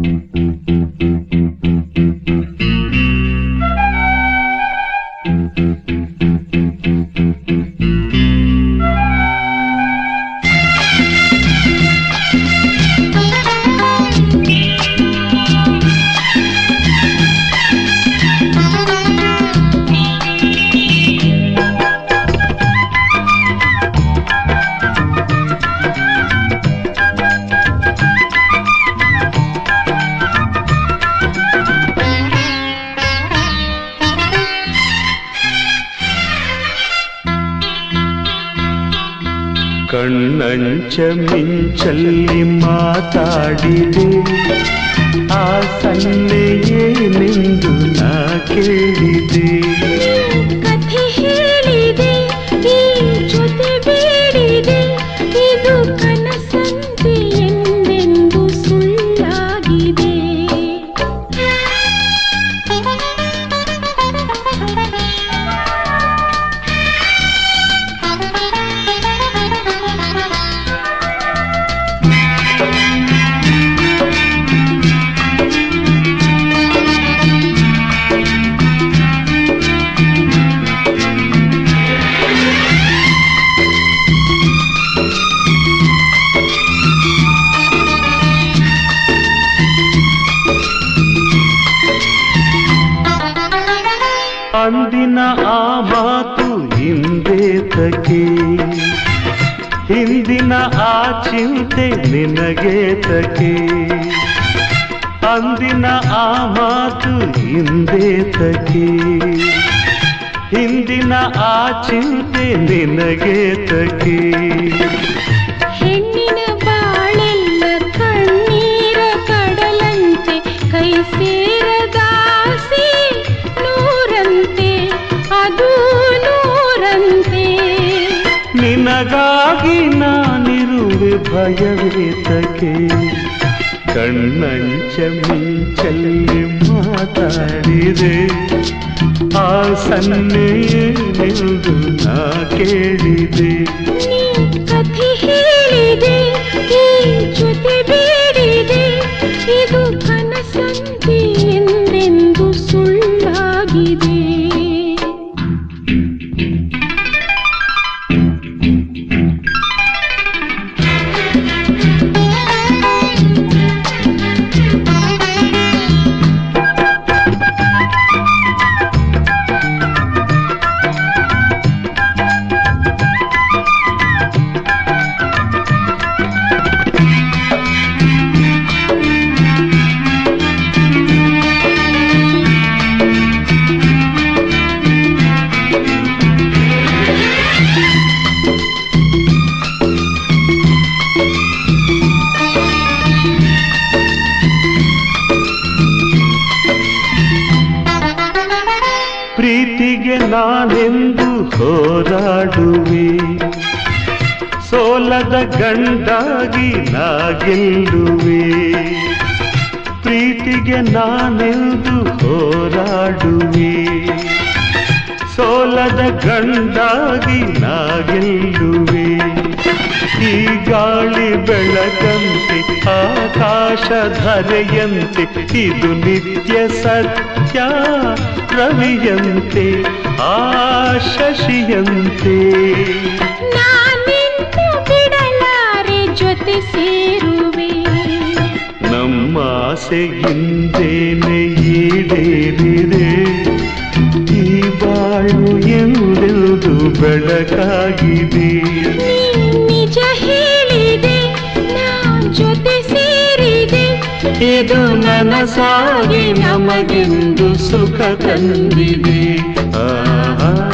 ಕಣ್ಣಂಚ ಮಿಂಚಲ್ಲಿ ಮಾತಾಡಿದೆ ಆ ಸನ್ನೆಯೇನೆಂದು ನಾ ಕೇಳಿದೆ. ಕಥೆ ಹೇಳಿದೆ ಈ ಜೊತೆ ಬೇಡಿದೆ ಇದು ಕನಸಂತೆ ಎಂದೆಂದು ಸುಳ್ಳಾಗಿದೆ. ಅಂದಿನ ಆ ಮಾತು ಹಿಂದೇತಕ್ಕೆ, ಹಿಂದಿನ ಆ ಚಿಂತೆ ನಿನಗೇತಕ್ಕೆ. ಅಂದಿನ ಆ ಮಾತು ಹಿಂದೇತಕ್ಕೆ, ಹಿಂದಿನ ಆ ಚಿಂತೆ ನಿನಗೇತಕ್ಕೆ. ಹೆಣ್ಣಿನ ಬಾಳೆಲ್ಲ ಕಣ್ಣೀರ ಕಡಲಂತೆ ಕೈ ಸೇರದಾಸೆ ನೂರಂತೆ ಅದು ನೂರಂತೆ. ನಿನಗಾಗಿ ನಾನಿರುವೆ ಭಯವೇತಕ್ಕೆ. ಕಣ್ಣಂಚ ಮಿಂಚಲ್ಲಿ ಮಾತಾಡಿದೆ ಆ ಸನ್ನೆಯೇನೆಂದು ನಾ ಕೇಳಿದೆ. ನೀ ಕಥೆ ಹೇಳಿದೆ ಈ ಜೊತೆ ಬೇಡಿದೆ ಇದು ಕನಸಂತೆ ಎಂದೆಂದು ಸುಳ್ಳಾಗಿದೆ. ಪ್ರೀತಿಗೆ ನಾನೆಂದು ಹೋರಾಡುವೆ, ಸೋಲದ ಗಂಡಾಗಿ ನಾ ಗೆಲ್ಲುವೆ. ಪ್ರೀತಿಗೆ ನಾನೆಂದು ಹೋರಾಡುವೆ, ಸೋಲದ ಗಂಡಾಗಿ ನಾ ಗೆಲ್ಲುವೆ. ಈ ಗಾಳಿ ಬೆಳಕಂತೆ ಆಕಾಶ ಧರೆಯಂತೆ ಇದು ನಿತ್ಯ ಸತ್ಯ ರವಿಯಂತೆ ಆ ಶಶಿಯಂತೆ. ನಾನಿನ್ನು ಬಿಡಲಾರೆ ಜೊತೆ ಸೇರುವೆ. ನಮ್ಮ ಆಸೆಯಿಂದೇನೆ ಈಡೇರಿದೆ ಈ ಬಾಳು ಎಂದೆಂದು ಬೆಳಕಾಗಿದೆ. ನಿಜ ಹೇಳಿದೆ ನಾ ಜೊತೆ ಸೇರಿದೆ ಇದು ನನಸಾಗಿ ನಮಗೆಂದು ಸುಖ ತಂದಿದೆ. ಆಹಾ